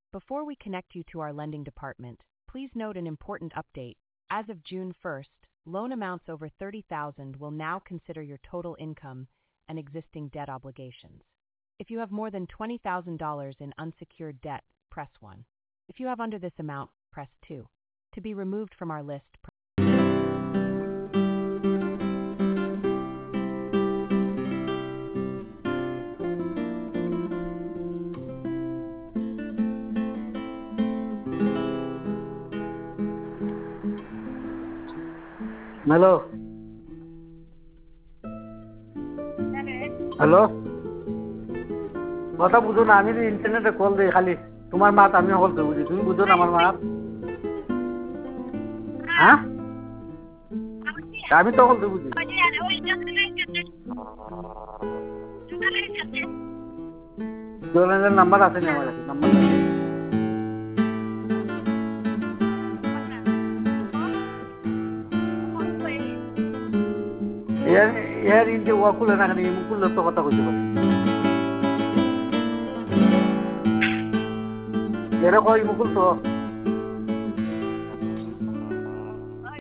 Before we connect you to our lending department, please note an important update. As of June 1st, loan amounts over $30,000 will now consider your total income and existing debt obligations. If you have more than $20,000 in unsecured debt, press 1. If you have under this amount, press 2. To be removed from our list, Hello. Hello. কথা বুঝো না আমি ইন্টারনেটে call দেই খালি তোমার মাত আমি কল দেই বুঝি তুমি বুঝো না আমার মাত হ্যাঁ আমি তো কল দেই বুঝি জোনের নাম্বার আছে না আমার কাছে নাম্বার यार इनके वाकुल है ना कहीं मुकुल तो कता कुछ बने यार कोई मुकुल तो